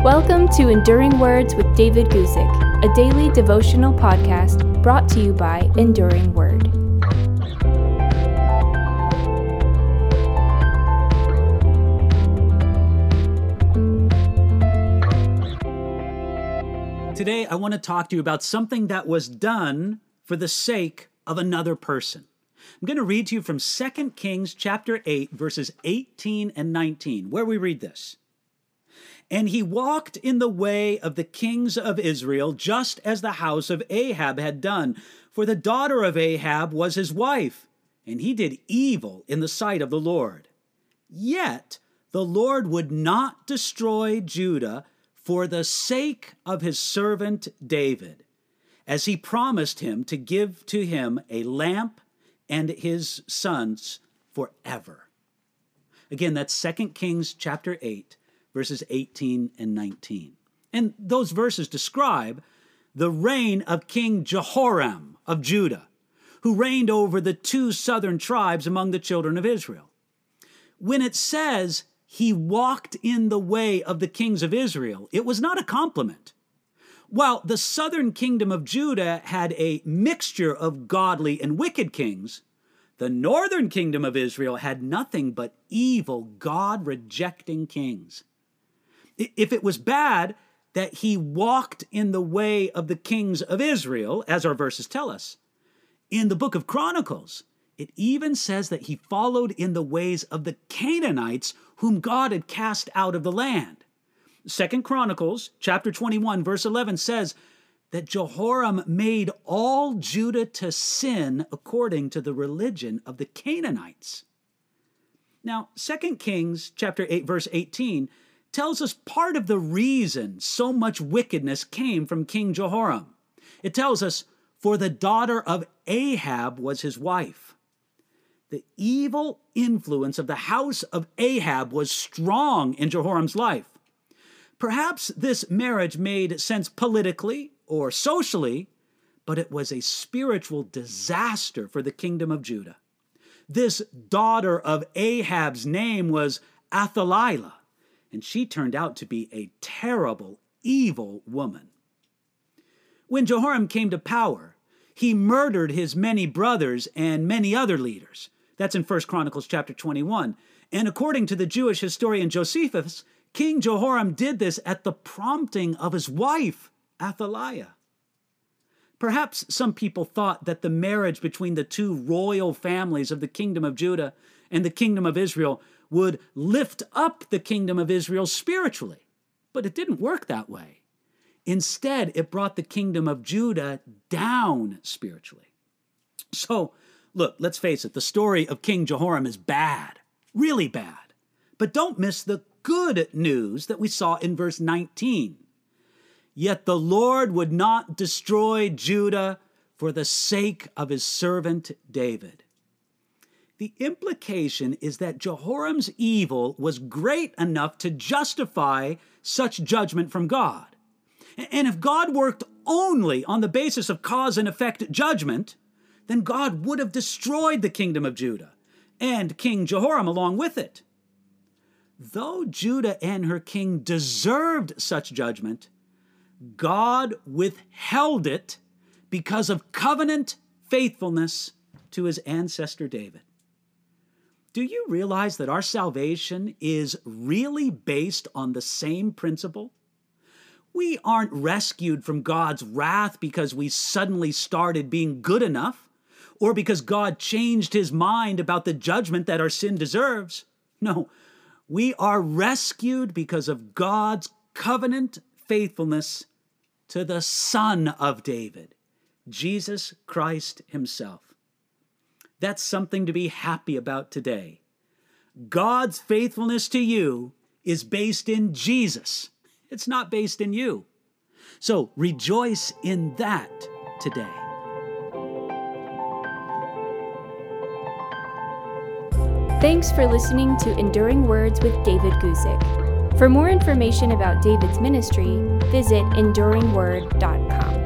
Welcome to Enduring Words with David Guzik, a daily devotional podcast brought to you by Enduring Word. Today, I want to talk to you about something that was done for the sake of another person. I'm going to read to you from 2 Kings chapter 8, verses 18 and 19, where we read this. And he walked in the way of the kings of Israel, just as the house of Ahab had done. For the daughter of Ahab was his wife, and he did evil in the sight of the Lord. Yet the Lord would not destroy Judah for the sake of his servant David, as he promised him to give to him a lamp and his sons forever. Again, that's 2 Kings chapter 8. Verses 18 and 19. And those verses describe the reign of King Jehoram of Judah, who reigned over the two southern tribes among the children of Israel. When it says he walked in the way of the kings of Israel, it was not a compliment. While the southern kingdom of Judah had a mixture of godly and wicked kings, the northern kingdom of Israel had nothing but evil, God-rejecting kings. If it was bad that he walked in the way of the kings of Israel, as our verses tell us, in the book of Chronicles, it even says that he followed in the ways of the Canaanites whom God had cast out of the land. 2 Chronicles chapter 21, verse 11 says that Jehoram made all Judah to sin according to the religion of the Canaanites. Now, 2 Kings chapter 8, verse 18 tells us part of the reason so much wickedness came from King Jehoram. It tells us, for the daughter of Ahab was his wife. The evil influence of the house of Ahab was strong in Jehoram's life. Perhaps this marriage made sense politically or socially, but it was a spiritual disaster for the kingdom of Judah. This daughter of Ahab's name was Athaliah, and she turned out to be a terrible, evil woman. When Jehoram came to power, he murdered his many brothers and many other leaders. That's in 1 Chronicles chapter 21. And according to the Jewish historian Josephus, King Jehoram did this at the prompting of his wife, Athaliah. Perhaps some people thought that the marriage between the two royal families of the kingdom of Judah and the kingdom of Israel would lift up the kingdom of Israel spiritually. But it didn't work that way. Instead, it brought the kingdom of Judah down spiritually. So, look, let's face it, the story of King Jehoram is bad, really bad. But don't miss the good news that we saw in verse 19. Yet the Lord would not destroy Judah for the sake of his servant David. The implication is that Jehoram's evil was great enough to justify such judgment from God. And if God worked only on the basis of cause and effect judgment, then God would have destroyed the kingdom of Judah and King Jehoram along with it. Though Judah and her king deserved such judgment, God withheld it because of covenant faithfulness to his ancestor David. Do you realize that our salvation is really based on the same principle? We aren't rescued from God's wrath because we suddenly started being good enough, or because God changed his mind about the judgment that our sin deserves. No, we are rescued because of God's covenant faithfulness to the Son of David, Jesus Christ himself. That's something to be happy about today. God's faithfulness to you is based in Jesus. It's not based in you. So rejoice in that today. Thanks for listening to Enduring Words with David Guzik. For more information about David's ministry, visit enduringword.com.